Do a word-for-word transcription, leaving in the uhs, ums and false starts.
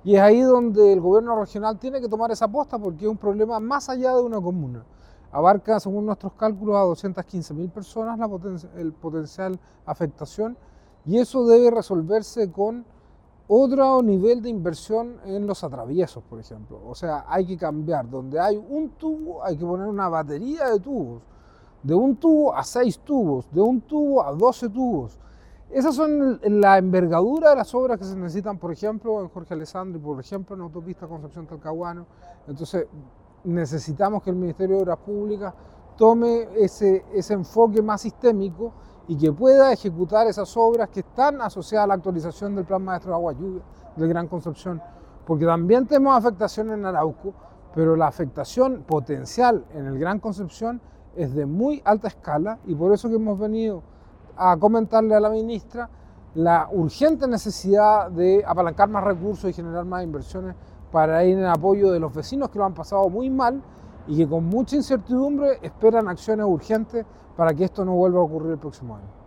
Y es ahí donde el gobierno regional tiene que tomar esa aposta porque es un problema más allá de una comuna. Abarca, según nuestros cálculos, a doscientas quince mil personas la poten el potencial afectación y eso debe resolverse con otro nivel de inversión en los atraviesos, por ejemplo. O sea, hay que cambiar. Donde hay un tubo, hay que poner una batería de tubos. De un tubo a seis tubos, de un tubo a doce tubos. Esas son la envergadura de las obras que se necesitan, por ejemplo, en Jorge Alessandri, por ejemplo, en Autopista Concepción-Talcahuano. Entonces, necesitamos que el Ministerio de Obras Públicas tome ese, ese enfoque más sistémico y que pueda ejecutar esas obras que están asociadas a la actualización del Plan Maestro de Agua Lluvia del Gran Concepción. Porque también tenemos afectación en Arauco, pero la afectación potencial en el Gran Concepción es de muy alta escala y por eso que hemos venido a comentarle a la ministra la urgente necesidad de apalancar más recursos y generar más inversiones para ir en apoyo de los vecinos que lo han pasado muy mal y que con mucha incertidumbre esperan acciones urgentes para que esto no vuelva a ocurrir el próximo año.